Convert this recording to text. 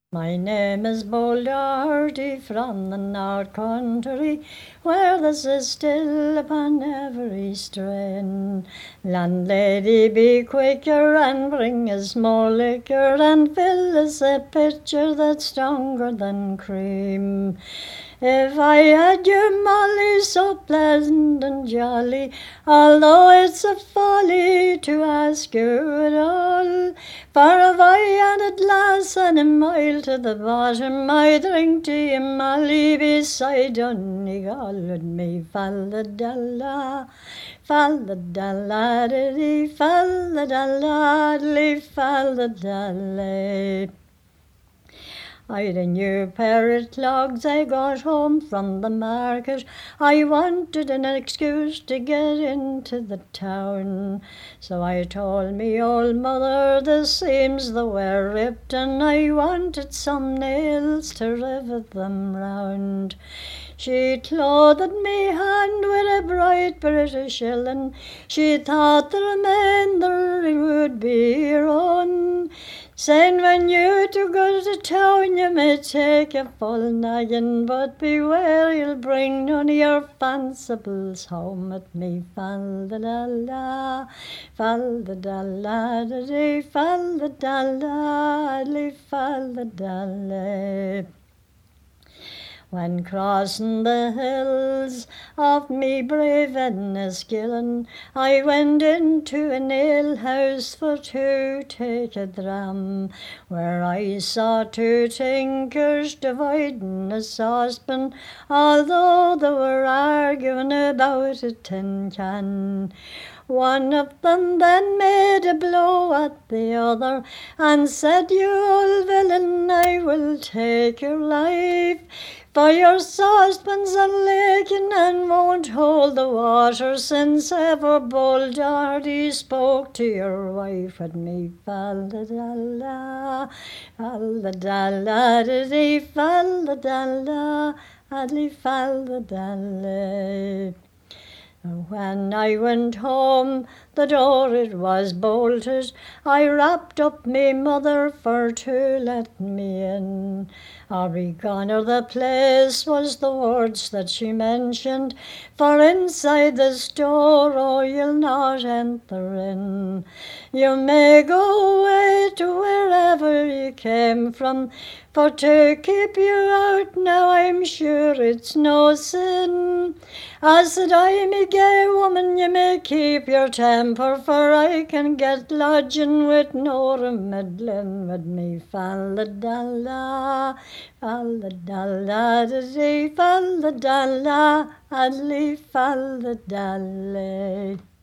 My name is Bouldarty from the North Country, where the is still upon every strain. Landlady, be quicker and bring us more liquor, and fill us a pitcher that's stronger than cream. If I had your Molly so pleasant and jolly, although it's a folly to ask you at all, for if I had a glass and a mile to the bottom, I drink to you, Molly, beside Donegal with me, Falladalla, Falladalla, diddy, Falladalla, Falladalla. I'd a new pair of clogs I got home from the market. I wanted an excuse to get into the town. So I told me old mother the seams they were ripped, and I wanted some nails to rivet them round. She clothed me hand with a bright British shilling. She thought the remainder would be your own. Saying when you do go to town you may take a full nagging, but beware you'll bring none of your fanciables home at me. Fal-da-da-la, fal-da-da-la-da-dee, fal-da-da-la-dee, fal-da-da-la. When crossing the hills of me brave Enniskillen, I went into an alehouse for to take a dram, where I saw two tinkers dividing a saucepan, although they were arguing about a tin can. One of them then made a blow at the other and said, "You old villain, I will take your life, for your saucepan's a leaking and won't hold the water since ever Bouldarty spoke to your wife at me." Fal-da-da-la, fal-da-da-la-da-dee, fal-da-da-la-da-dee, fal-da-da-la. When I went home, the door it was bolted. I wrapped up me mother for to let me in. "I'll be gone or the place," was the words that she mentioned, "for inside this door, oh, you'll not enter in. You may go away to wherever you came from, for to keep you out now I'm sure it's no sin. I said, I, me gay woman, you may keep your temper, for I can get lodging with Nora Medlin with me. Fal-da-da-la, fal-da-da-la-da-dee, fal-da-da-la, adley, fal-da-da-la.